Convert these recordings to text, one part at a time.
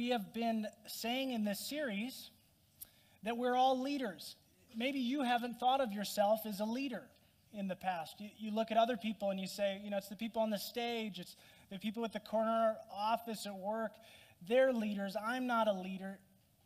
we have been saying in this series that we're all leaders. Maybe you haven't thought of yourself as a leader in the past. You look at other people and you say, it's the people on the stage, it's the people at the corner office at work. They're leaders. I'm not a leader.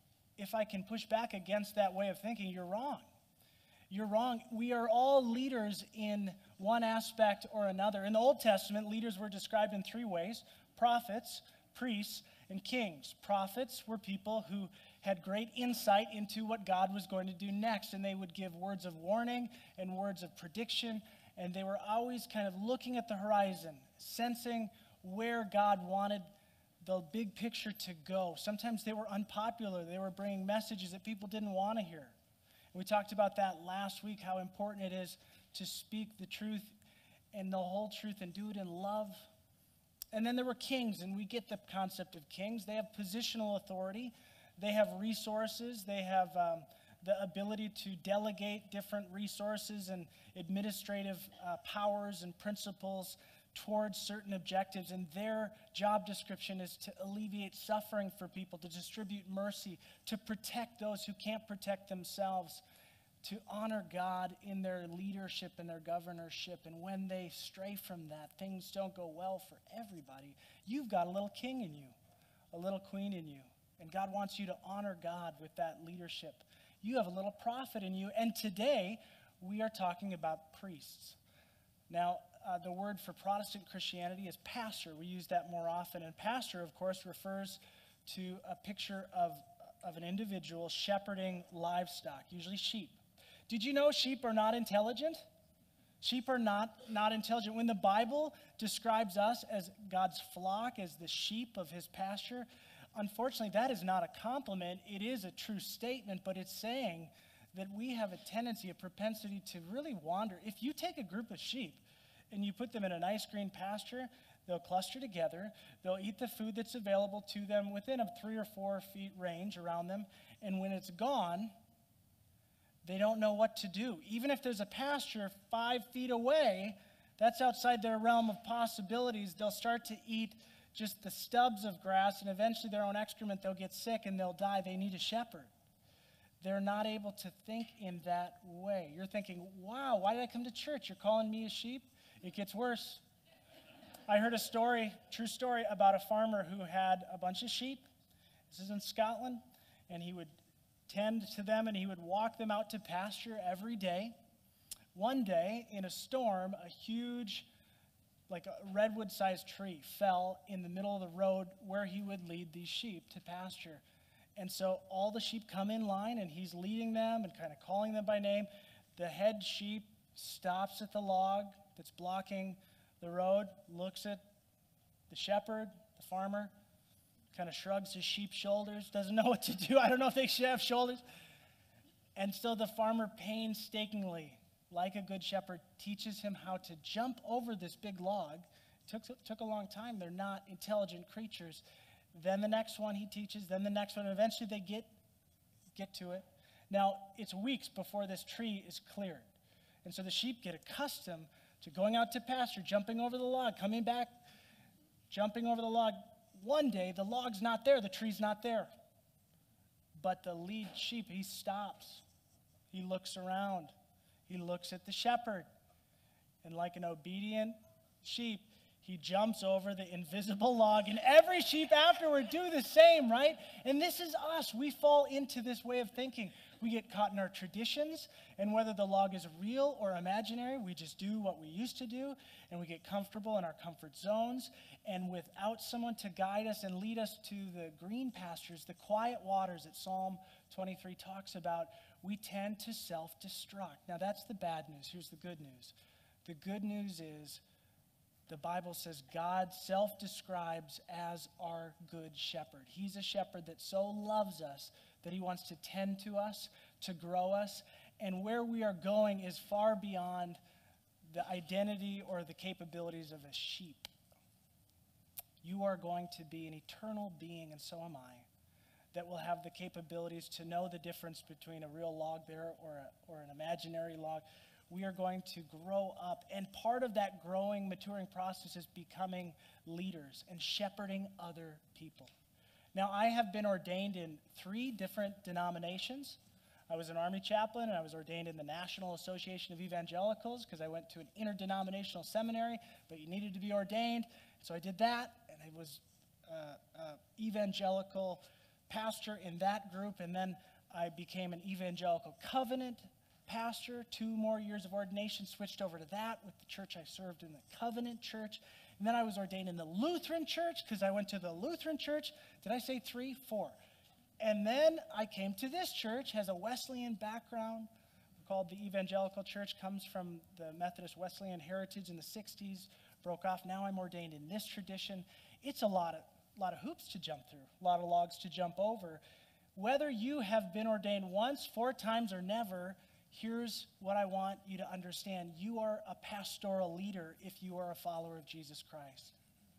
If I can push back against that way of thinking, you're wrong. You're wrong. We are all leaders in one aspect or another. In the Old Testament, leaders were described in three ways: prophets, priests, and kings. Prophets were people who had great insight into what God was going to do next, and they would give words of warning and words of prediction, and they were always kind of looking at the horizon, sensing where God wanted the big picture to go. Sometimes they were unpopular. They were bringing messages that people didn't want to hear. We talked about that last week, how important it is to speak the truth and the whole truth and do it in love. And then there were kings, and we get the concept of kings. They have positional authority. They have resources. They have the ability to delegate different resources and administrative powers and principles towards certain objectives, and their job description is to alleviate suffering for people, to distribute mercy, to protect those who can't protect themselves, to honor God in their leadership and their governorship. And when they stray from that, things don't go well for everybody. You've got a little king in you, a little queen in you, and God wants you to honor God with that leadership. You have a little prophet in you, and today we are talking about priests. Now, the word for Protestant Christianity is pastor. We use that more often. And pastor, of course, refers to a picture of an individual shepherding livestock, usually sheep. Did you know sheep are not intelligent? Sheep are not intelligent. When the Bible describes us as God's flock, as the sheep of his pasture, unfortunately, that is not a compliment. It is a true statement, but it's saying that we have a tendency, a propensity to really wander. If you take a group of sheep and you put them in a nice green pasture, they'll cluster together. They'll eat the food that's available to them within a 3 or 4 feet range around them. And when it's gone, they don't know what to do. Even if there's a pasture 5 feet away, that's outside their realm of possibilities. They'll start to eat just the stubs of grass, and eventually their own excrement, they'll get sick and they'll die. They need a shepherd. They're not able to think in that way. You're thinking, wow, why did I come to church? You're calling me a sheep? It gets worse. I heard a story, true story, about a farmer who had a bunch of sheep. This is in Scotland. And he would tend to them and he would walk them out to pasture every day. One day, in a storm, a huge, like a redwood-sized tree fell in the middle of the road where he would lead these sheep to pasture. And so all the sheep come in line and he's leading them and kind of calling them by name. The head sheep stops at the log that's blocking the road, looks at the shepherd, the farmer, kind of shrugs his sheep shoulders, doesn't know what to do. I don't know if they should have shoulders. And so the farmer painstakingly, like a good shepherd, teaches him how to jump over this big log. It took a long time. They're not intelligent creatures. Then the next one he teaches, then the next one, and eventually they get to it. Now, it's weeks before this tree is cleared. And so the sheep get accustomed to going out to pasture, jumping over the log, coming back, jumping over the log. One day, the log's not there, the tree's not there. But the lead sheep, he stops. He looks around. He looks at the shepherd. And like an obedient sheep, he jumps over the invisible log. And every sheep afterward do the same, right? And this is us. We fall into this way of thinking. We get caught in our traditions, and whether the log is real or imaginary, we just do what we used to do, and we get comfortable in our comfort zones. And without someone to guide us and lead us to the green pastures, the quiet waters that Psalm 23 talks about, we tend to self-destruct. Now, that's the bad news. Here's the good news. The good news is the Bible says God self-describes as our good shepherd. He's a shepherd that so loves us that he wants to tend to us, to grow us, and where we are going is far beyond the identity or the capabilities of a sheep. You are going to be an eternal being, and so am I, that will have the capabilities to know the difference between a real log there or an imaginary log. We are going to grow up, and part of that growing, maturing process is becoming leaders and shepherding other people. Now, I have been ordained in 3 different denominations. I was an Army chaplain, and I was ordained in the National Association of Evangelicals because I went to an interdenominational seminary, but you needed to be ordained. So I did that, and I was evangelical pastor in that group, and then I became an evangelical covenant pastor. 2 more years of ordination, switched over to that with the church I served in, the Covenant Church. And then I was ordained in the Lutheran Church because I went to the Lutheran Church. Did I say 3? 4. And then I came to this church, has a Wesleyan background, called the Evangelical Church, comes from the Methodist Wesleyan heritage in the 60s, broke off. Now I'm ordained in this tradition. It's a lot of hoops to jump through, a lot of logs to jump over. Whether you have been ordained once, 4 times, or never, here's what I want you to understand. You are a pastoral leader if you are a follower of Jesus Christ.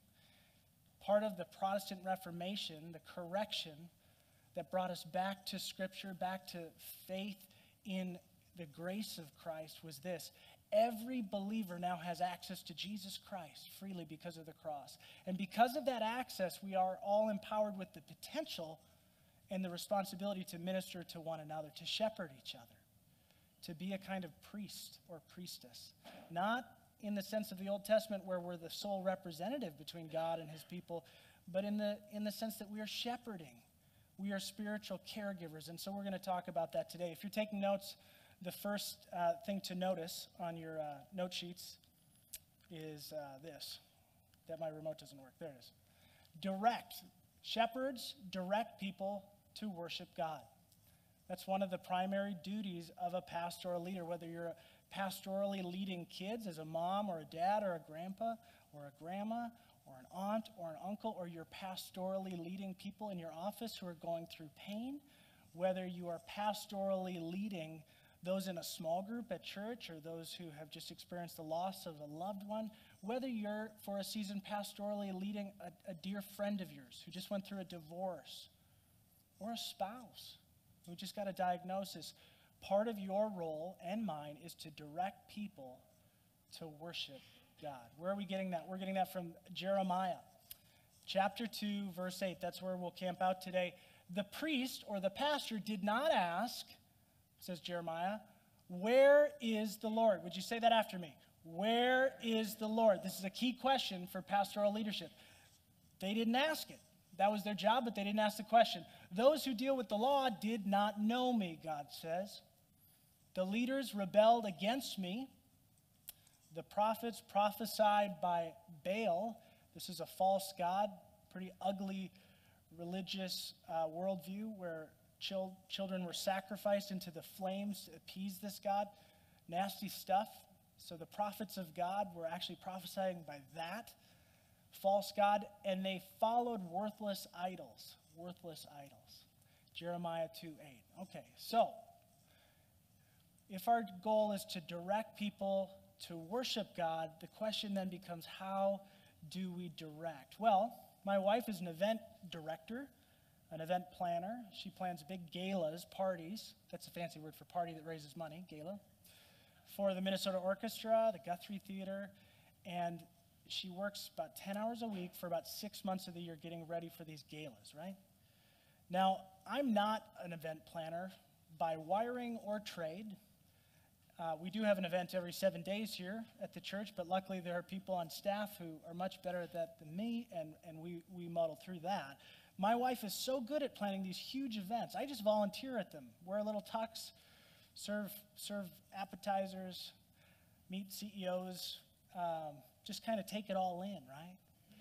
Part of the Protestant Reformation, the correction that brought us back to Scripture, back to faith in the grace of Christ, was this: every believer now has access to Jesus Christ freely because of the cross. And because of that access, we are all empowered with the potential and the responsibility to minister to one another, to shepherd each other, to be a kind of priest or priestess. Not in the sense of the Old Testament where we're the sole representative between God and his people, but in the sense that we are shepherding. We are spiritual caregivers, and so we're going to talk about that today. If you're taking notes, the first thing to notice on your note sheets is this, that my remote doesn't work. There it is. Direct. Shepherds direct people to worship God. That's one of the primary duties of a pastoral leader, whether you're pastorally leading kids as a mom or a dad or a grandpa or a grandma or an aunt or an uncle, or you're pastorally leading people in your office who are going through pain, whether you are pastorally leading those in a small group at church or those who have just experienced the loss of a loved one, whether you're for a season pastorally leading a dear friend of yours who just went through a divorce, or a spouse who just got a diagnosis, part of your role and mine is to direct people to worship God. Where are we getting that? We're getting that from Jeremiah. Chapter 2, verse 8. That's where we'll camp out today. The priest or the pastor did not ask, says Jeremiah, where is the Lord? Would you say that after me? Where is the Lord? This is a key question for pastoral leadership. They didn't ask it. That was their job, but they didn't ask the question. Those who deal with the law did not know me, God says. The leaders rebelled against me. The prophets prophesied by Baal. This is a false god, pretty ugly religious worldview where children were sacrificed into the flames to appease this god. Nasty stuff. So the prophets of God were actually prophesying by that false god, and they followed worthless idols. Worthless idols. Jeremiah 2:8. Okay, so if our goal is to direct people to worship God, the question then becomes, how do we direct? Well, my wife is an event director, an event planner. She plans big galas, parties. That's a fancy word for party that raises money, gala. For the Minnesota Orchestra, the Guthrie Theater, and she works about 10 hours a week for about 6 months of the year getting ready for these galas, right? Now, I'm not an event planner by wiring or trade. We do have an event every 7 days here at the church, but luckily there are people on staff who are much better at that than me, and we muddle through that. My wife is so good at planning these huge events. I just volunteer at them, wear a little tux, serve appetizers, meet CEOs, just kind of take it all in, right?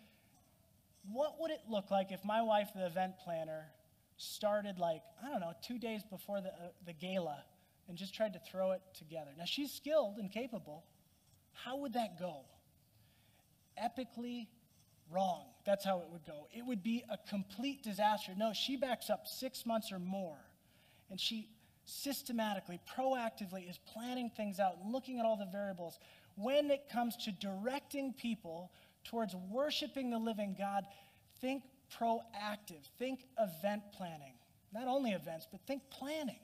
What would it look like if my wife, the event planner, started 2 days before the gala and just tried to throw it together? Now, she's skilled and capable. How would that go? Epically wrong. That's how it would go. It would be a complete disaster. No, she backs up 6 months or more, and she systematically, proactively is planning things out and looking at all the variables. When it comes to directing people towards worshiping the living God, think proactive. Think event planning. Not only events, but think planning.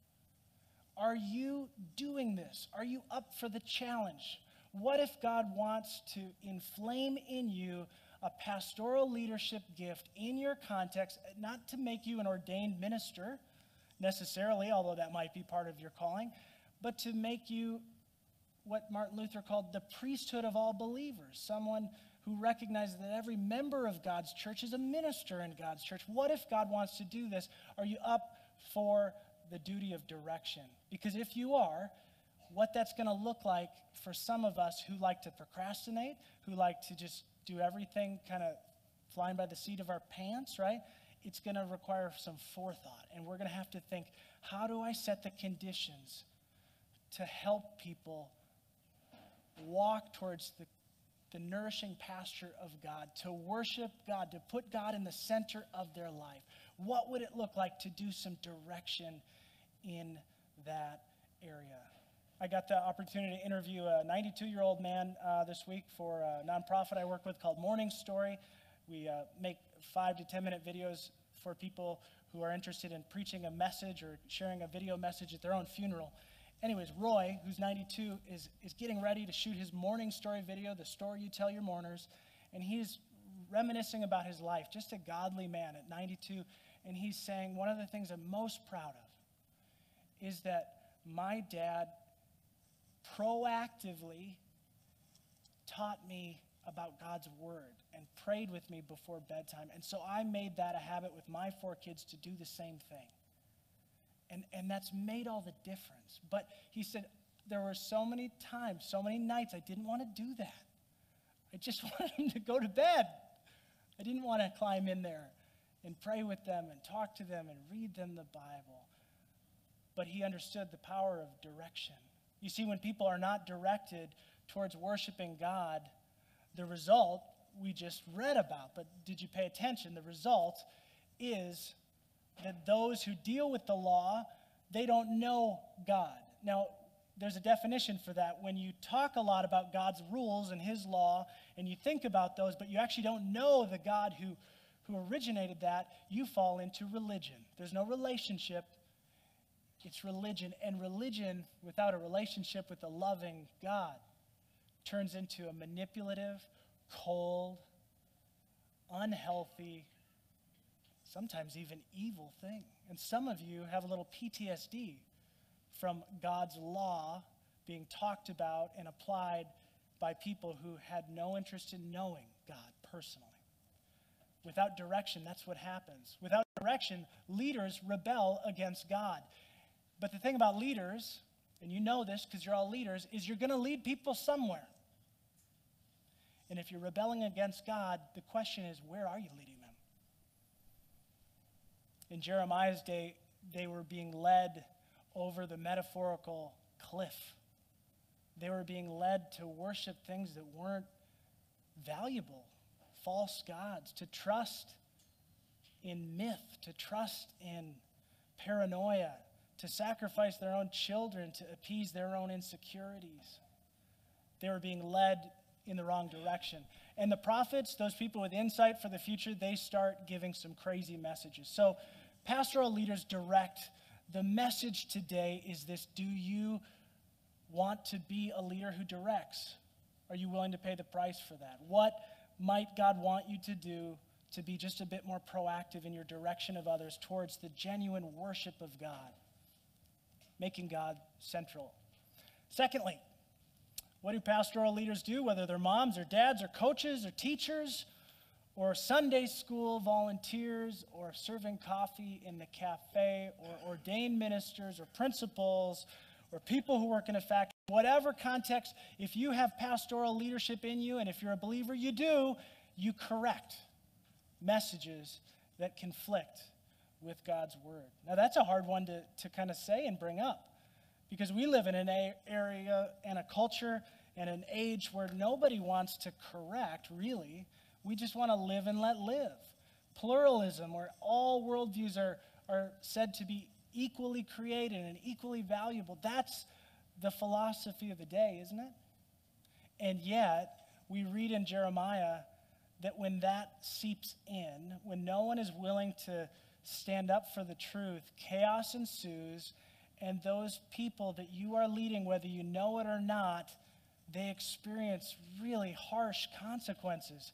Are you doing this? Are you up for the challenge? What if God wants to inflame in you a pastoral leadership gift in your context, not to make you an ordained minister necessarily, although that might be part of your calling, but to make you what Martin Luther called the priesthood of all believers, someone who recognizes that every member of God's church is a minister in God's church. What if God wants to do this? Are you up for the duty of direction? Because if you are, what that's going to look like for some of us who like to procrastinate, who like to just do everything kind of flying by the seat of our pants, right? It's going to require some forethought. And we're going to have to think, how do I set the conditions to help people walk towards the nourishing pasture of God, to worship God, to put God in the center of their life? What would it look like to do some direction in that area? I got the opportunity to interview a 92-year-old man this week for a nonprofit I work with called Morning Story. We make 5 to 10-minute videos for people who are interested in preaching a message or sharing a video message at their own funeral. Anyways, Roy, who's 92, is getting ready to shoot his Morning Story video, the story you tell your mourners, and he's reminiscing about his life, just a godly man at 92, and he's saying, one of the things I'm most proud of is that my dad proactively taught me about God's word and prayed with me before bedtime. And so I made that a habit with my 4 kids to do the same thing. And that's made all the difference. But he said, there were so many times, so many nights I didn't want to do that. I just wanted them to go to bed. I didn't want to climb in there and pray with them and talk to them and read them the Bible. But he understood the power of direction. You see, when people are not directed towards worshiping God, the result we just read about, but did you pay attention? The result is that those who deal with the law, they don't know God. Now, there's a definition for that. When you talk a lot about God's rules and his law, and you think about those, but you actually don't know the God who originated that, you fall into religion. There's no relationship. It's religion. And religion, without a relationship with a loving God, turns into a manipulative, cold, unhealthy, sometimes even evil thing. And some of you have a little PTSD from God's law being talked about and applied by people who had no interest in knowing God personally. Without direction, that's what happens. Without direction, leaders rebel against God. But the thing about leaders, and you know this because you're all leaders, is you're going to lead people somewhere. And if you're rebelling against God, the question is, where are you leading them? In Jeremiah's day, they were being led over the metaphorical cliff. They were being led to worship things that weren't valuable, false gods, to trust in myth, to trust in paranoia, to sacrifice their own children to appease their own insecurities. They were being led in the wrong direction. And the prophets, those people with insight for the future, they start giving some crazy messages. So pastoral leaders direct. The message today is this: do you want to be a leader who directs? Are you willing to pay the price for that? What might God want you to do to be just a bit more proactive in your direction of others towards the genuine worship of God, making God central? Secondly, what do pastoral leaders do, whether they're moms or dads or coaches or teachers or Sunday school volunteers or serving coffee in the cafe or ordained ministers or principals or people who work in a factory? Whatever context, if you have pastoral leadership in you, and if you're a believer, you do, you correct messages that conflict with God's word. Now, that's a hard one to kind of say and bring up, because we live in an area and a culture and an age where nobody wants to correct, really. We just want to live and let live. Pluralism, where all worldviews are said to be equally created and equally valuable. That's the philosophy of the day, isn't it? And yet, we read in Jeremiah that when that seeps in, when no one is willing to stand up for the truth, chaos ensues, and those people that you are leading, whether you know it or not, they experience really harsh consequences.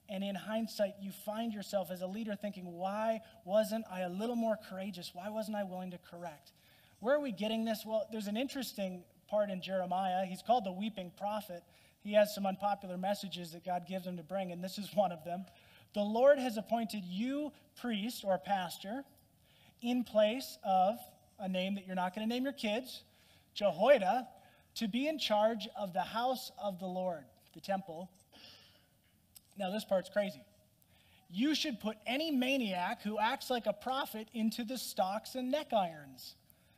And in hindsight, you find yourself as a leader thinking, why wasn't I a little more courageous? Why wasn't I willing to correct? Where are we getting this? Well, there's an interesting part in Jeremiah. He's called the weeping prophet. He has some unpopular messages that God gives him to bring, and this is one of them. The Lord has appointed you priest or pastor in place of a name that you're not going to name your kids, Jehoiada, to be in charge of the house of the Lord, the temple. Now, this part's crazy. You should put any maniac who acts like a prophet into the stocks and neck irons.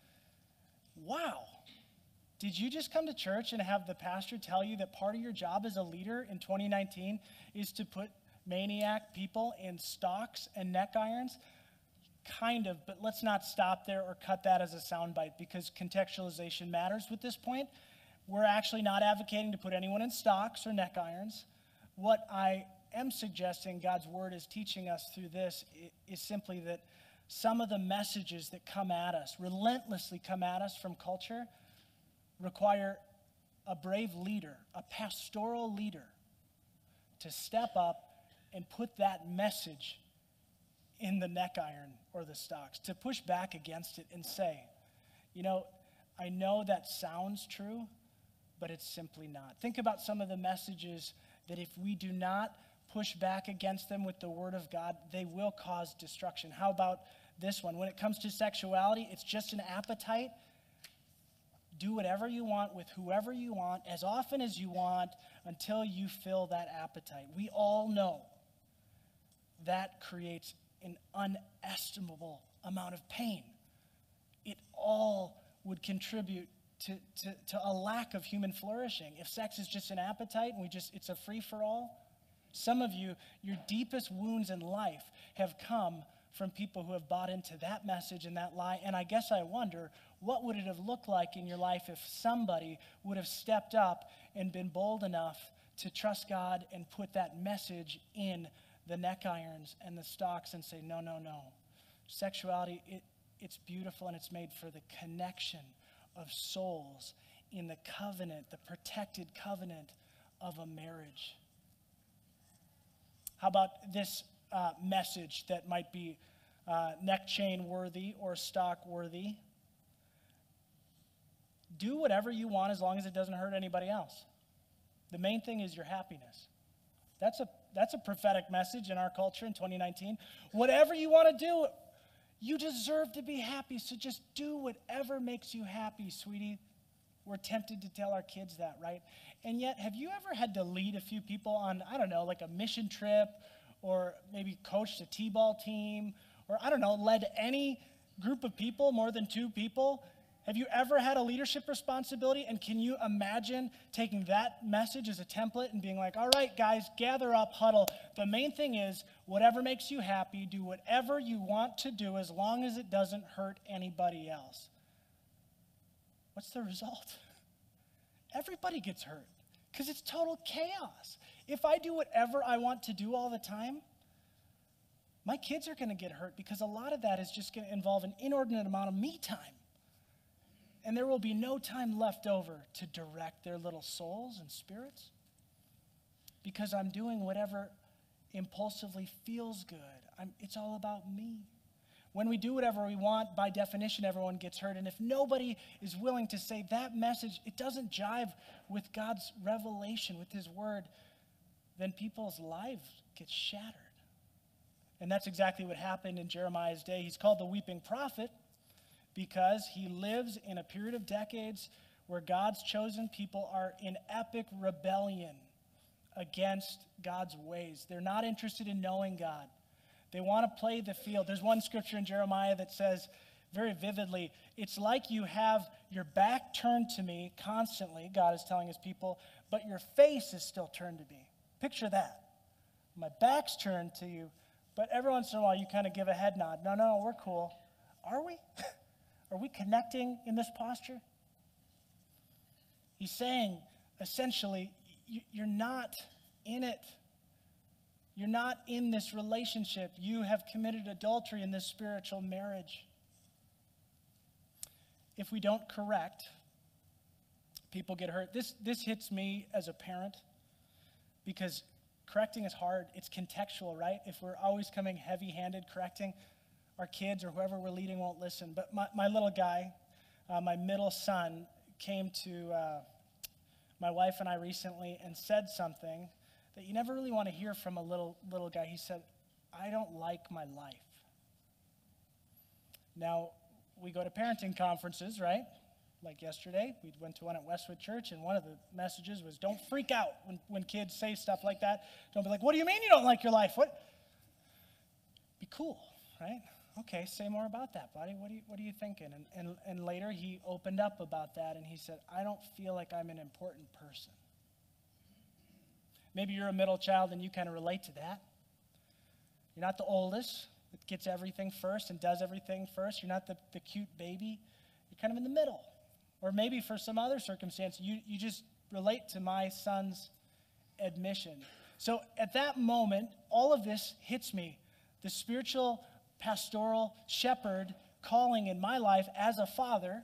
Wow. Did you just come to church and have the pastor tell you that part of your job as a leader in 2019 is to put maniac people in stocks and neck irons? Kind of, but let's not stop there or cut that as a soundbite, because contextualization matters with this point. We're actually not advocating to put anyone in stocks or neck irons. What I am suggesting God's word is teaching us through this is simply that some of the messages that come at us, relentlessly come at us from culture, require a brave leader, a pastoral leader, to step up and put that message in the neck iron or the stocks, to push back against it and say, you know, I know that sounds true, but it's simply not. Think about some of the messages that if we do not push back against them with the word of God, they will cause destruction. How about this one? When it comes to sexuality, it's just an appetite. Do whatever you want with whoever you want, as often as you want, until you fill that appetite. We all know that creates an unestimable amount of pain. It all would contribute to a lack of human flourishing. If sex is just an appetite and it's a free-for-all, some of you, your deepest wounds in life have come from people who have bought into that message and that lie. And I guess I wonder, what would it have looked like in your life if somebody would have stepped up and been bold enough to trust God and put that message in the neck irons and the stocks and say, no, no, no. Sexuality, it's beautiful, and it's made for the connection of souls in the covenant, the protected covenant of a marriage. How about this message that might be neck chain worthy or stock worthy? Do whatever you want as long as it doesn't hurt anybody else. The main thing is your happiness. That's a prophetic message in our culture in 2019. Whatever you want to do, you deserve to be happy, so just do whatever makes you happy, sweetie. We're tempted to tell our kids that, right? And yet, have you ever had to lead a few people on, I don't know, like a mission trip, or maybe coached a t-ball team, or I don't know, led any group of people, more than 2 people? Have you ever had a leadership responsibility? And can you imagine taking that message as a template and being like, all right, guys, gather up, huddle. The main thing is, whatever makes you happy, do whatever you want to do as long as it doesn't hurt anybody else. What's the result? Everybody gets hurt because it's total chaos. If I do whatever I want to do all the time, my kids are going to get hurt because a lot of that is just going to involve an inordinate amount of me time. And there will be no time left over to direct their little souls and spirits because I'm doing whatever impulsively feels good. It's all about me. When we do whatever we want, by definition, everyone gets hurt. And if nobody is willing to say that message, it doesn't jive with God's revelation, with his word, then people's lives get shattered. And that's exactly what happened in Jeremiah's day. He's called the weeping prophet because he lives in a period of decades where God's chosen people are in epic rebellion against God's ways. They're not interested in knowing God. They want to play the field. There's one scripture in Jeremiah that says very vividly, it's like you have your back turned to me constantly, God is telling his people, but your face is still turned to me. Picture that. My back's turned to you, but every once in a while you kind of give a head nod. No, we're cool. Are we? Are we connecting in this posture? He's saying, essentially, you're not in it. You're not in this relationship. You have committed adultery in this spiritual marriage. If we don't correct, people get hurt. This hits me as a parent because correcting is hard. It's contextual, right? If we're always coming heavy-handed correcting, our kids or whoever we're leading won't listen. But my little guy, my middle son, came to my wife and I recently and said something that you never really want to hear from a little guy. He said, "I don't like my life." Now, we go to parenting conferences, right? Like yesterday, we went to one at Westwood Church, and one of the messages was, don't freak out when kids say stuff like that. Don't be like, "What do you mean you don't like your life?" What? Be cool, right? Okay, say more about that, buddy. What are you thinking? And later he opened up about that, and he said, "I don't feel like I'm an important person." Maybe you're a middle child and you kind of relate to that. You're not the oldest that gets everything first and does everything first. You're not the cute baby. You're kind of in the middle. Or maybe for some other circumstance, you just relate to my son's admission. So at that moment, all of this hits me. The spiritual, pastoral, shepherd calling in my life as a father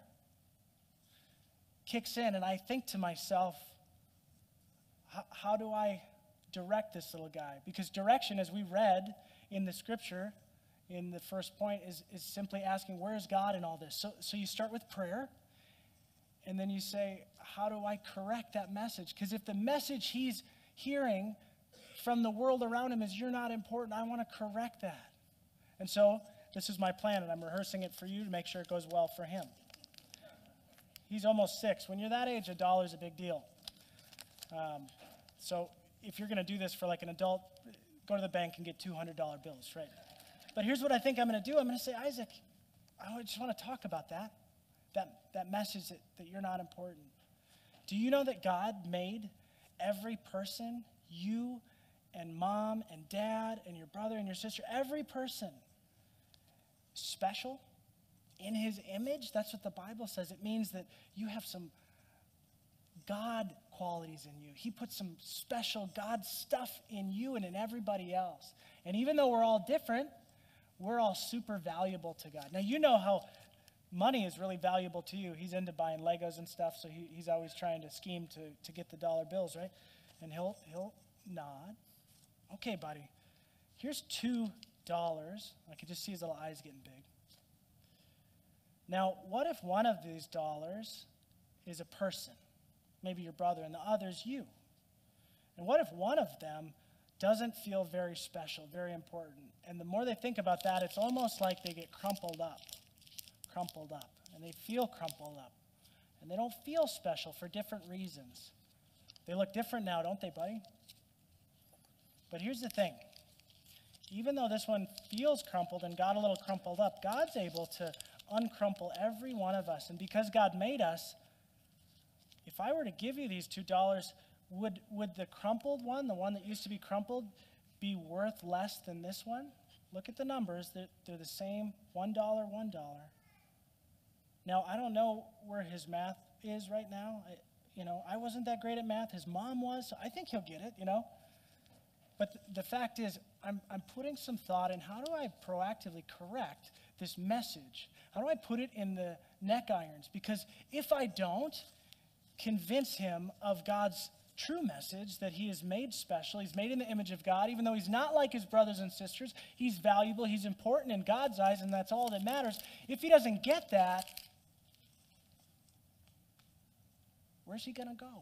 kicks in, and I think to myself, how do I direct this little guy? Because direction, as we read in the scripture, in the first point, is simply asking, where is God in all this? So you start with prayer, and then you say, how do I correct that message? Because if the message he's hearing from the world around him is, you're not important, I want to correct that. And so this is my plan, and I'm rehearsing it for you to make sure it goes well for him. He's almost 6. When you're that age, $1 is a big deal. So if you're going to do this for like an adult, go to the bank and get $200 bills, right? But here's what I think I'm going to do. I'm going to say, Isaac, I just want to talk about that message that you're not important. Do you know that God made every person, you and mom and dad and your brother and your sister, every person special in his image? That's what the Bible says. It means that you have some God qualities in you. He put some special God stuff in you and in everybody else. And even though we're all different, we're all super valuable to God. Now, you know how money is really valuable to you. He's into buying Legos and stuff, so he's always trying to scheme to get the dollar bills, right? And he'll nod. Okay, buddy, here's $2. I can just see his little eyes getting big. Now, what if one of these dollars is a person? Maybe your brother, and the other's you. And what if one of them doesn't feel very special, very important? And the more they think about that, it's almost like they get crumpled up, and they feel crumpled up. And they don't feel special for different reasons. They look different now, don't they, buddy? But here's the thing. Even though this one feels crumpled and got a little crumpled up, God's able to uncrumple every one of us. And because God made us, if I were to give you these $2, would the crumpled one, the one that used to be crumpled, be worth less than this one? Look at the numbers. They're the same, $1, $1. Now, I don't know where his math is right now. I wasn't that great at math. His mom was, so I think he'll get it, But the fact is, I'm putting some thought in how do I proactively correct this message? How do I put it in the neck irons? Because if I don't convince him of God's true message, that he is made special, he's made in the image of God, even though he's not like his brothers and sisters, he's valuable, he's important in God's eyes, and that's all that matters. If he doesn't get that, where's he going to go?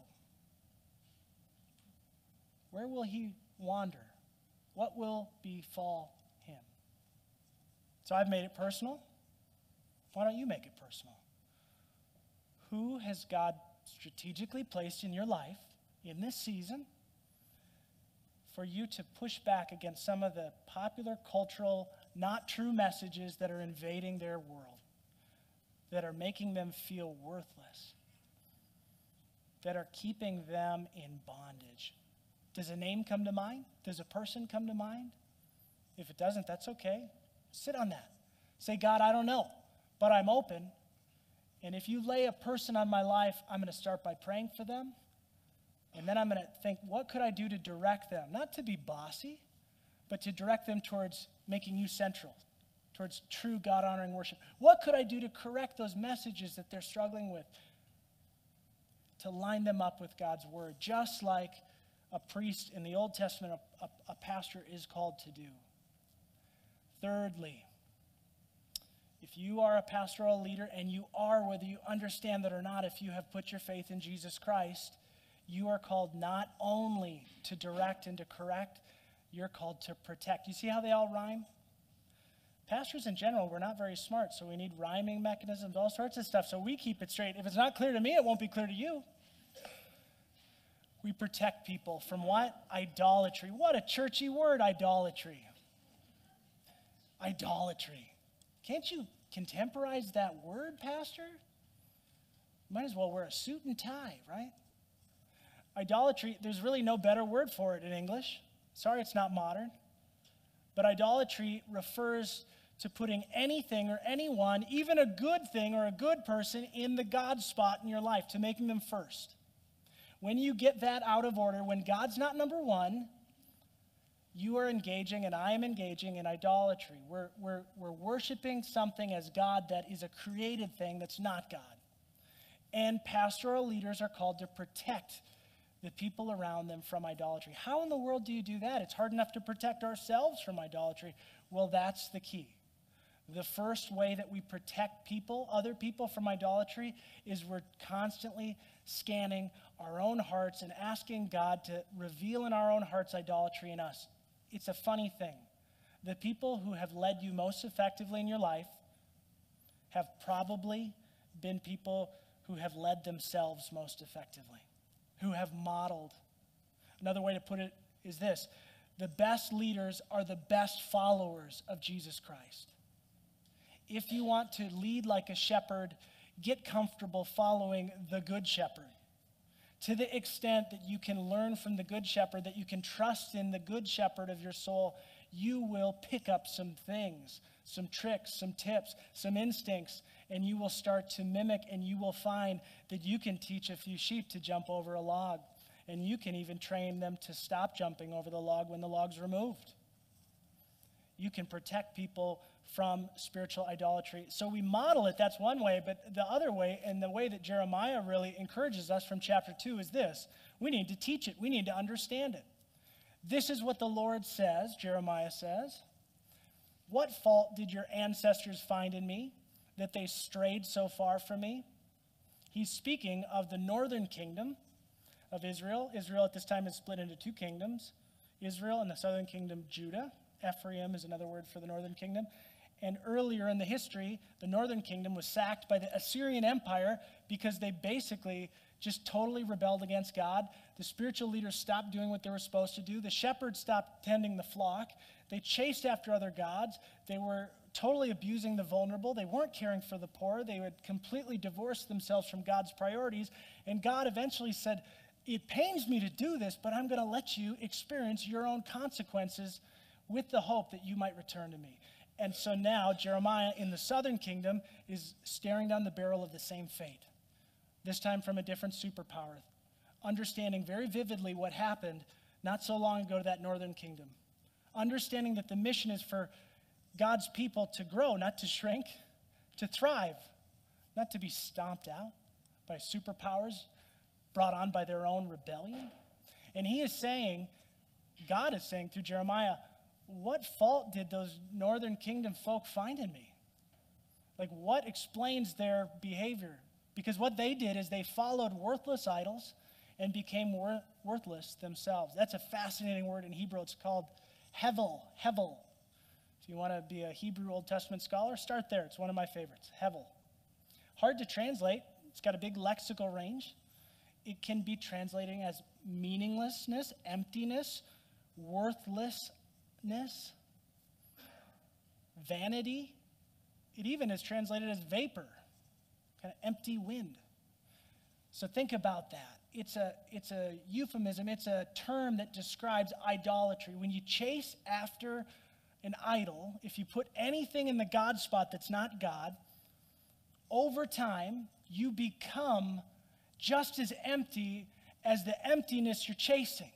Where will he wander? What will befall him? So I've made it personal. Why don't you make it personal? Who has God strategically placed in your life in this season for you to push back against some of the popular cultural, not true messages that are invading their world, that are making them feel worthless, that are keeping them in bondage? Does a name come to mind? Does a person come to mind? If it doesn't, that's okay. Sit on that. Say, God, I don't know, but I'm open. And if you lay a person on my life, I'm going to start by praying for them. And then I'm going to think, what could I do to direct them? Not to be bossy, but to direct them towards making you central, towards true God-honoring worship. What could I do to correct those messages that they're struggling with? To line them up with God's word, just like a priest in the Old Testament, a pastor is called to do. Thirdly, if you are a pastoral leader, and you are, whether you understand that or not, if you have put your faith in Jesus Christ, you are called not only to direct and to correct, you're called to protect. You see how they all rhyme? Pastors in general, we're not very smart, so we need rhyming mechanisms, all sorts of stuff, so we keep it straight. If it's not clear to me, it won't be clear to you. We protect people from what? Idolatry. What a churchy word, idolatry. Idolatry. Can't you contemporize that word, Pastor? Might as well wear a suit and tie, right? Idolatry, there's really no better word for it in English. Sorry, it's not modern. But idolatry refers to putting anything or anyone, even a good thing or a good person, in the God spot in your life, to making them first. When you get that out of order, when God's not number one, you are engaging, and I am engaging in idolatry. We're worshiping something as God that is a created thing that's not God. And pastoral leaders are called to protect the people around them from idolatry. How in the world do you do that? It's hard enough to protect ourselves from idolatry. Well, that's the key. The first way that we protect people, other people, from idolatry is we're constantly scanning our own hearts and asking God to reveal in our own hearts idolatry in us. It's a funny thing. The people who have led you most effectively in your life have probably been people who have led themselves most effectively, who have modeled. Another way to put it is this: the best leaders are the best followers of Jesus Christ. If you want to lead like a shepherd, get comfortable following the good shepherd. To the extent that you can learn from the good shepherd, that you can trust in the good shepherd of your soul, you will pick up some things, some tricks, some tips, some instincts, and you will start to mimic, and you will find that you can teach a few sheep to jump over a log, and you can even train them to stop jumping over the log when the log's removed. You can protect people from spiritual idolatry. So we model it, that's one way, but the other way, and the way that Jeremiah really encourages us from chapter 2 is this: we need to teach it, we need to understand it. This is what the Lord says, Jeremiah says. What fault did your ancestors find in me, that they strayed so far from me? He's speaking of the northern kingdom of Israel. Israel at this time is split into two kingdoms, Israel and the southern kingdom, Judah. Ephraim is another word for the northern kingdom. And earlier in the history, the northern kingdom was sacked by the Assyrian Empire because they basically just totally rebelled against God. The spiritual leaders stopped doing what they were supposed to do. The shepherds stopped tending the flock. They chased after other gods. They were totally abusing the vulnerable. They weren't caring for the poor. They had completely divorced themselves from God's priorities. And God eventually said, "It pains me to do this, but I'm going to let you experience your own consequences with the hope that you might return to me." And so now Jeremiah in the southern kingdom is staring down the barrel of the same fate, this time from a different superpower, understanding very vividly what happened not so long ago to that northern kingdom, understanding that the mission is for God's people to grow, not to shrink, to thrive, not to be stomped out by superpowers brought on by their own rebellion. And he is saying, God is saying through Jeremiah, what fault did those northern kingdom folk find in me? Like, what explains their behavior? Because what they did is they followed worthless idols and became worthless themselves. That's a fascinating word in Hebrew. It's called hevel. Hevel. If you want to be a Hebrew Old Testament scholar, start there. It's one of my favorites. Hevel. Hard to translate. It's got a big lexical range. It can be translated as meaninglessness, emptiness, worthlessness, vanity. It even is translated as vapor, kind of empty wind. So think about that. It's a euphemism. It's a term that describes idolatry. When you chase after an idol, if you put anything in the God spot that's not God, over time you become just as empty as the emptiness you're chasing.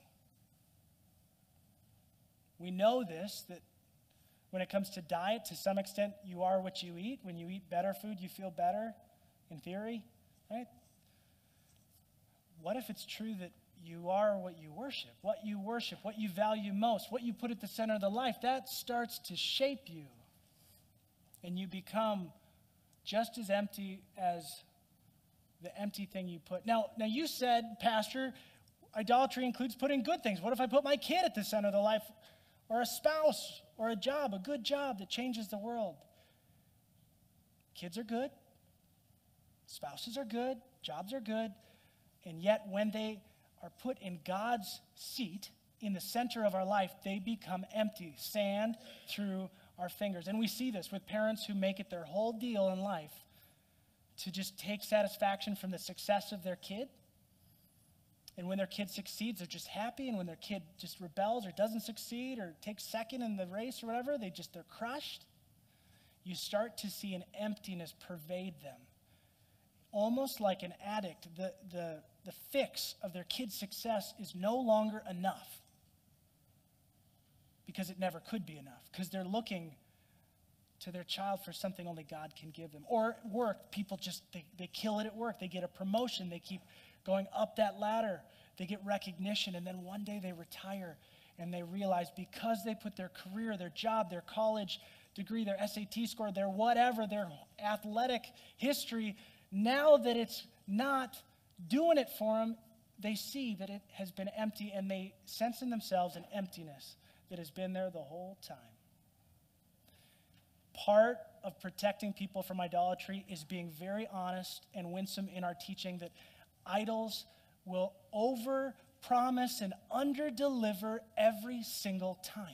We know this, that when it comes to diet, to some extent, you are what you eat. When you eat better food, you feel better, in theory, right? What if it's true that you are what you worship, what you value most, what you put at the center of the life. That starts to shape you. And you become just as empty as the empty thing you put. Now you said, Pastor, idolatry includes putting good things. What if I put my kid at the center of the life, or a spouse, or a job, a good job that changes the world? Kids are good. Spouses are good. Jobs are good. And yet when they are put in God's seat, in the center of our life, they become empty, sand through our fingers. And we see this with parents who make it their whole deal in life to just take satisfaction from the success of their kid. And when their kid succeeds, they're just happy. And when their kid just rebels or doesn't succeed or takes second in the race or whatever, they're crushed. You start to see an emptiness pervade them. Almost like an addict, the fix of their kid's success is no longer enough. Because it never could be enough. Because they're looking to their child for something only God can give them. Or at work, people just, they kill it at work. They get a promotion. They keep going up that ladder. They get recognition. And then one day they retire and they realize because they put their career, their job, their college degree, their SAT score, their whatever, their athletic history, now that it's not doing it for them, they see that it has been empty and they sense in themselves an emptiness that has been there the whole time. Part of protecting people from idolatry is being very honest and winsome in our teaching that idols will over-promise and under-deliver every single time.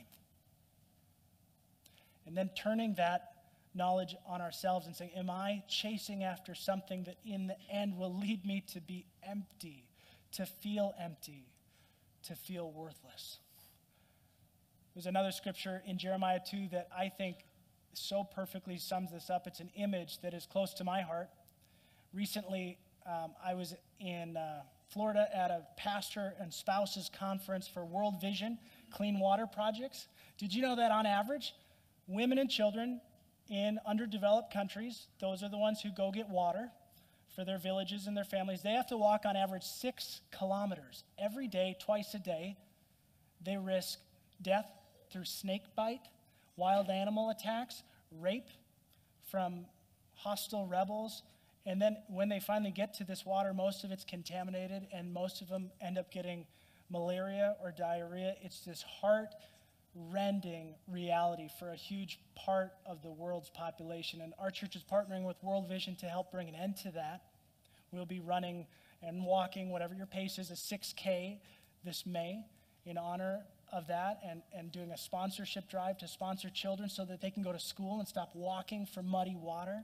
And then turning that knowledge on ourselves and saying, am I chasing after something that in the end will lead me to be empty, to feel worthless? There's another scripture in Jeremiah 2 that I think so perfectly sums this up. It's an image that is close to my heart. Recently, I was in Florida at a pastor and spouses conference for World Vision Clean Water Projects. Did you know that on average, women and children in underdeveloped countries, those are the ones who go get water for their villages and their families, they have to walk on average 6 kilometers every day, twice a day. They risk death through snake bite, wild animal attacks, rape from hostile rebels. And then when they finally get to this water, most of it's contaminated and most of them end up getting malaria or diarrhea. It's this heart-rending reality for a huge part of the world's population. And our church is partnering with World Vision to help bring an end to that. We'll be running and walking, whatever your pace is, a 6K this May in honor of that, and doing a sponsorship drive to sponsor children so that they can go to school and stop walking for muddy water.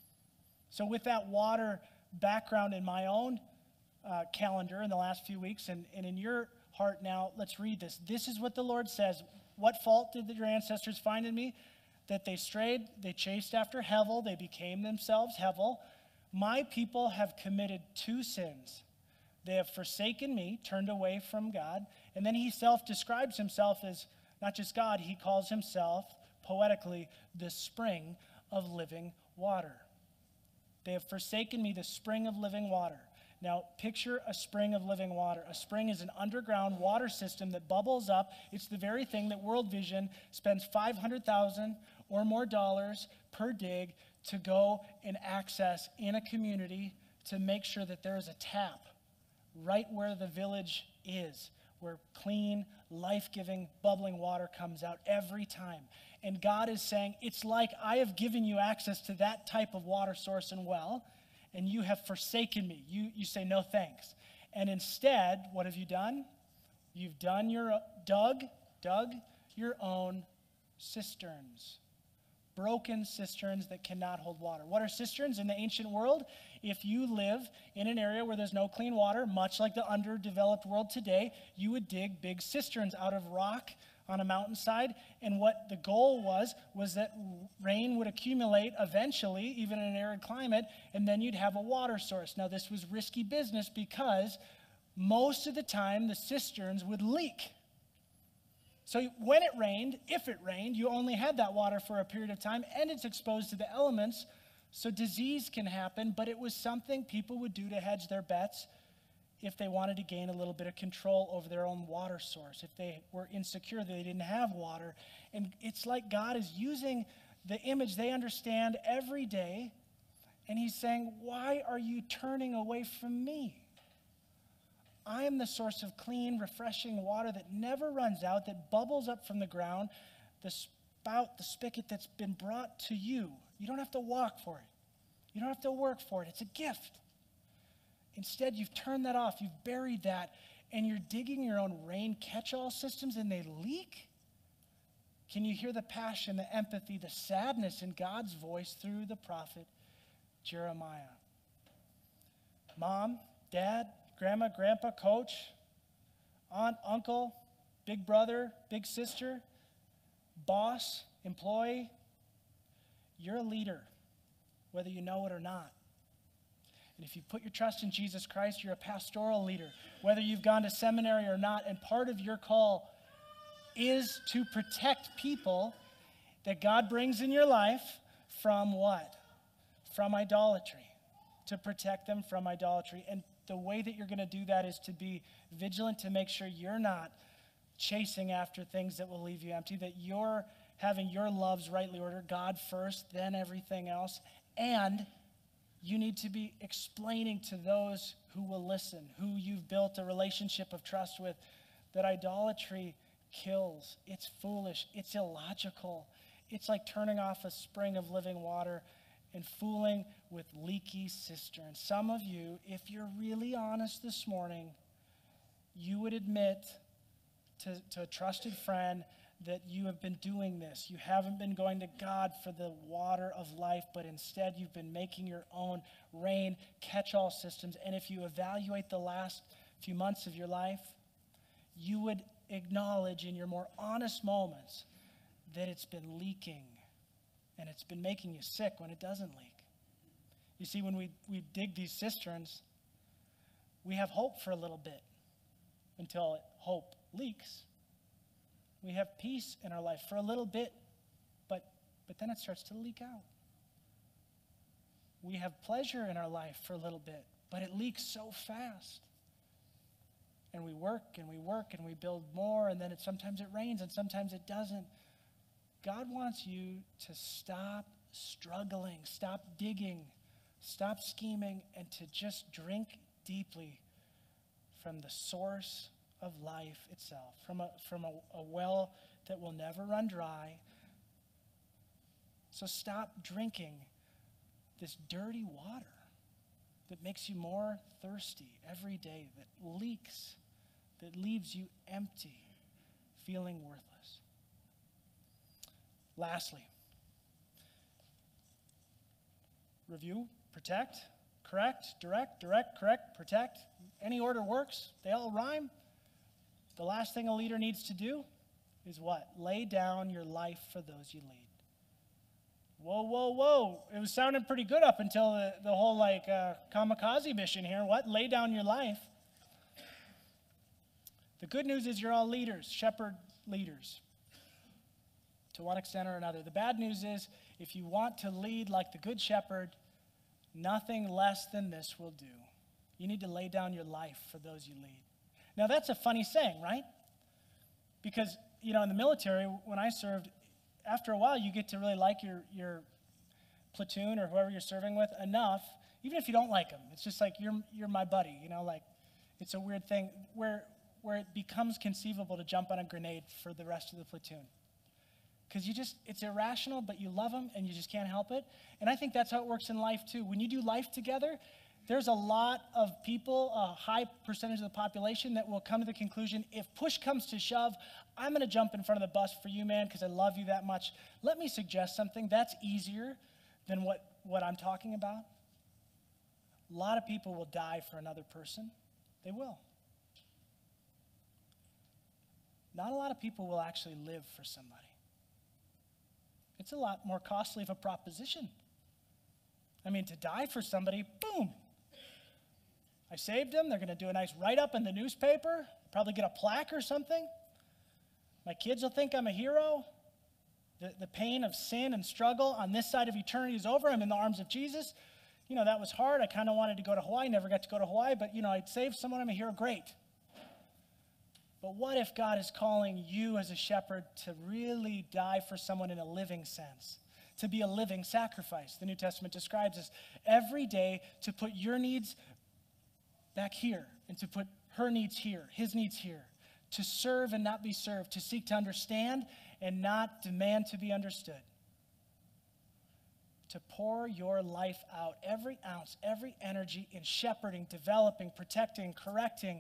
So with that water background in my own calendar in the last few weeks and in your heart now, let's read this. This is what the Lord says. What fault did your ancestors find in me? That they strayed, they chased after Hevel, they became themselves Hevel. My people have committed 2 sins. They have forsaken me, turned away from God. And then he describes himself as not just God, he calls himself poetically the spring of living water. They have forsaken me, the spring of living water. Now, picture a spring of living water. A spring is an underground water system that bubbles up. It's the very thing that World Vision spends $500,000 or more per dig to go and access in a community to make sure that there is a tap right where the village is, where clean, life-giving, bubbling water comes out every time. And God is saying, it's like I have given you access to that type of water source and well, and you have forsaken me. You say, no thanks. And instead, what have you done? You've dug your own cisterns. Broken cisterns that cannot hold water. What are cisterns in the ancient world? If you live in an area where there's no clean water, much like the underdeveloped world today, you would dig big cisterns out of rock on a mountainside. And what the goal was that rain would accumulate eventually, even in an arid climate, and then you'd have a water source. Now, this was risky business because most of the time the cisterns would leak. So when it rained, if it rained, you only had that water for a period of time, and it's exposed to the elements, so disease can happen, but it was something people would do to hedge their bets if they wanted to gain a little bit of control over their own water source, if they were insecure that they didn't have water. And it's like God is using the image they understand every day, and he's saying, why are you turning away from me? I am the source of clean, refreshing water that never runs out, that bubbles up from the ground, the spout, the spigot that's been brought to you. You don't have to walk for it. You don't have to work for it. It's a gift. Instead, you've turned that off. You've buried that, and you're digging your own rain catch-all systems, and they leak? Can you hear the passion, the empathy, the sadness in God's voice through the prophet Jeremiah? Mom, dad, grandma, grandpa, coach, aunt, uncle, big brother, big sister, boss, employee, you're a leader, whether you know it or not. And if you put your trust in Jesus Christ, you're a pastoral leader, whether you've gone to seminary or not. And part of your call is to protect people that God brings in your life from what? From idolatry. To protect them from idolatry. And the way that you're going to do that is to be vigilant, to make sure you're not chasing after things that will leave you empty, that you're having your loves rightly ordered, God first, then everything else. And you need to be explaining to those who will listen, who you've built a relationship of trust with, that idolatry kills. It's foolish. It's illogical. It's like turning off a spring of living water and fooling with leaky cisterns. Some of you, if you're really honest this morning, you would admit to a trusted friend that you have been doing this. You haven't been going to God for the water of life, but instead you've been making your own rain catch-all systems. And if you evaluate the last few months of your life, you would acknowledge in your more honest moments that it's been leaking, and it's been making you sick when it doesn't leak. You see, when we dig these cisterns, we have hope for a little bit until hope leaks. We have peace in our life for a little bit, but then it starts to leak out. We have pleasure in our life for a little bit, but it leaks so fast. And we work and we work and we build more, and then sometimes it rains and sometimes it doesn't. God wants you to stop struggling, stop digging, stop scheming, and to just drink deeply from the source of life itself, from a well that will never run dry. So stop drinking this dirty water that makes you more thirsty every day, that leaks, that leaves you empty, feeling worthless. Lastly, review, protect, correct, direct, correct, protect. Any order works. They all rhyme. The last thing a leader needs to do is what? Lay down your life for those you lead. Whoa, whoa, whoa. It was sounding pretty good up until the whole kamikaze mission here. What? Lay down your life. The good news is you're all leaders, shepherd leaders, to one extent or another. The bad news is if you want to lead like the good shepherd, nothing less than this will do. You need to lay down your life for those you lead. Now, that's a funny saying, right? Because, in the military, when I served, after a while, you get to really like your platoon or whoever you're serving with enough, even if you don't like them. It's just like, you're my buddy, it's a weird thing where it becomes conceivable to jump on a grenade for the rest of the platoon. Because it's irrational, but you love them and you just can't help it. And I think that's how it works in life too. When you do life together, there's a lot of people, a high percentage of the population that will come to the conclusion, if push comes to shove, I'm going to jump in front of the bus for you, man, because I love you that much. Let me suggest something that's easier than what I'm talking about. A lot of people will die for another person. They will. Not a lot of people will actually live for somebody. It's a lot more costly of a proposition. To die for somebody, boom. I saved them. They're going to do a nice write-up in the newspaper, probably get a plaque or something. My kids will think I'm a hero. The pain of sin and struggle on this side of eternity is over. I'm in the arms of Jesus. that was hard. I kind of wanted to go to Hawaii, never got to go to Hawaii, but, I'd saved someone, I'm a hero, great. But what if God is calling you as a shepherd to really die for someone in a living sense, to be a living sacrifice? The New Testament describes us every day to put your needs back here and to put her needs here, his needs here, to serve and not be served, to seek to understand and not demand to be understood, to pour your life out, every ounce, every energy in shepherding, developing, protecting, correcting,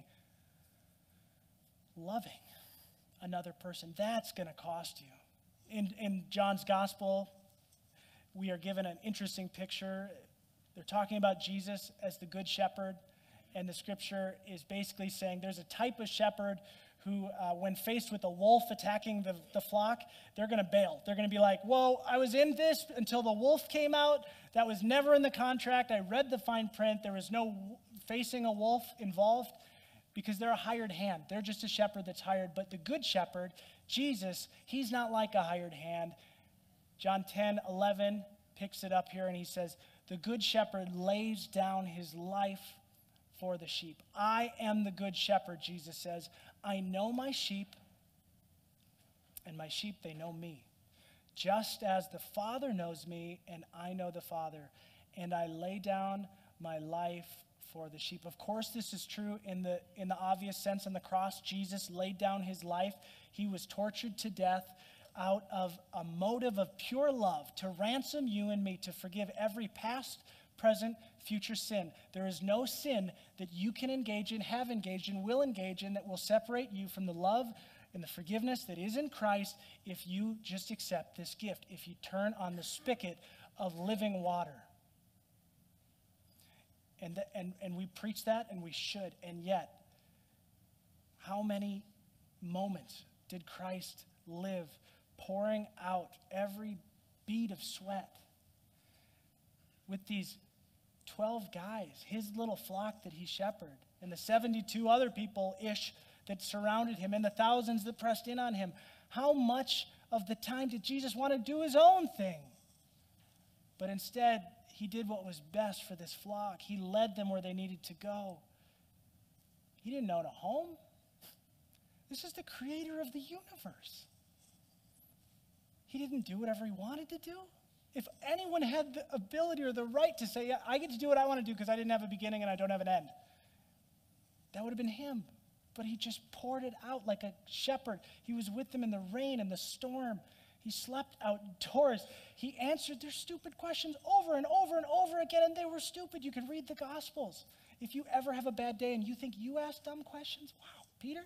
loving another person. That's going to cost you. In John's gospel, we are given an interesting picture. They're talking about Jesus as the good shepherd, and the scripture is basically saying there's a type of shepherd who, when faced with a wolf attacking the flock, they're going to bail. They're going to be like, whoa, I was in this until the wolf came out. That was never in the contract. I read the fine print. There was no facing a wolf involved, because they're a hired hand. They're just a shepherd that's hired. But the good shepherd, Jesus, he's not like a hired hand. John 10:11 picks it up here, and he says, the good shepherd lays down his life for the sheep. I am the good shepherd, Jesus says. I know my sheep, and my sheep, they know me. Just as the Father knows me, and I know the Father, and I lay down my life for the sheep. Of course, this is true in the obvious sense. On the cross, Jesus laid down his life. He was tortured to death out of a motive of pure love to ransom you and me, to forgive every past, present, future sin. There is no sin that you can engage in, have engaged in, will engage in, that will separate you from the love and the forgiveness that is in Christ if you just accept this gift, if you turn on the spigot of living water. And we preach that, and we should. And yet, how many moments did Christ live pouring out every bead of sweat with these 12 guys, his little flock that he shepherded, and the 72 other people-ish that surrounded him, and the thousands that pressed in on him? How much of the time did Jesus want to do his own thing? But instead, he did what was best for this flock. He led them where they needed to go. He didn't own a home. This is the creator of the universe. He didn't do whatever he wanted to do. If anyone had the ability or the right to say, yeah, I get to do what I want to do because I didn't have a beginning and I don't have an end, that would have been him. But he just poured it out like a shepherd. He was with them in the rain and the storm. He slept outdoors. He answered their stupid questions over and over and over again, and they were stupid. You can read the Gospels. If you ever have a bad day and you think you ask dumb questions, wow, Peter.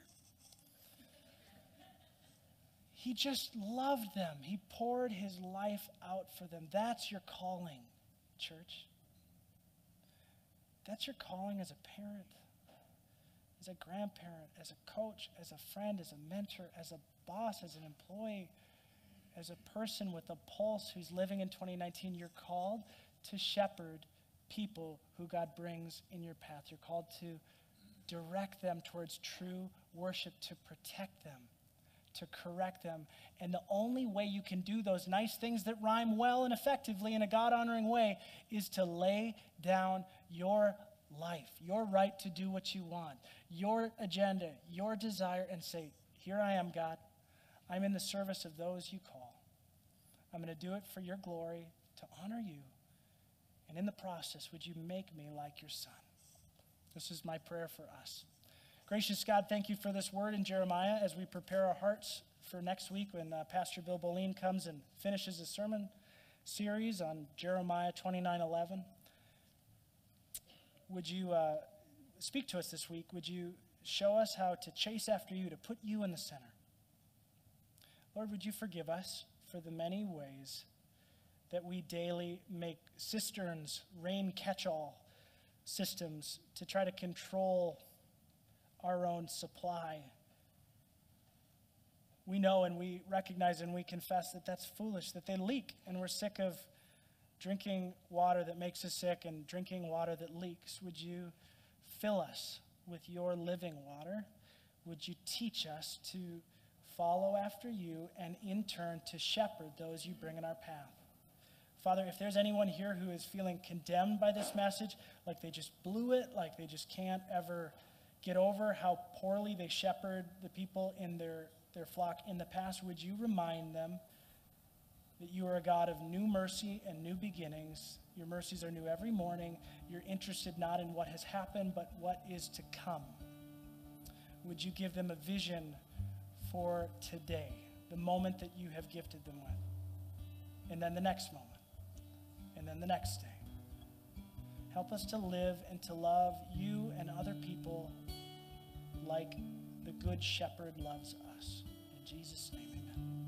He just loved them. He poured his life out for them. That's your calling, church. That's your calling as a parent, as a grandparent, as a coach, as a friend, as a mentor, as a boss, as an employee, as a person with a pulse who's living in 2019. You're called to shepherd people who God brings in your path. You're called to direct them towards true worship, to protect them, to correct them. And the only way you can do those nice things that rhyme well and effectively in a God-honoring way is to lay down your life, your right to do what you want, your agenda, your desire, and say, here I am, God. I'm in the service of those you call. I'm going to do it for your glory, to honor you. And in the process, would you make me like your son? This is my prayer for us. Gracious God, thank you for this word in Jeremiah as we prepare our hearts for next week when Pastor Bill Boleen comes and finishes a sermon series on Jeremiah 29:11. Would you speak to us this week? Would you show us how to chase after you, to put you in the center? Lord, would you forgive us for the many ways that we daily make cisterns, rain catch-all systems to try to control our own supply. We know and we recognize and we confess that that's foolish, that they leak, and we're sick of drinking water that makes us sick and drinking water that leaks. Would you fill us with your living water? Would you teach us to follow after you and in turn to shepherd those you bring in our path? Father, if there's anyone here who is feeling condemned by this message, like they just blew it, like they just can't ever get over how poorly they shepherd the people in their flock in the past, would you remind them that you are a God of new mercy and new beginnings. Your mercies are new every morning. You're interested not in what has happened, but what is to come. Would you give them a vision for today, the moment that you have gifted them with, and then the next moment, and then the next day. Help us to live and to love you and other people like the Good Shepherd loves us. In Jesus' name, amen.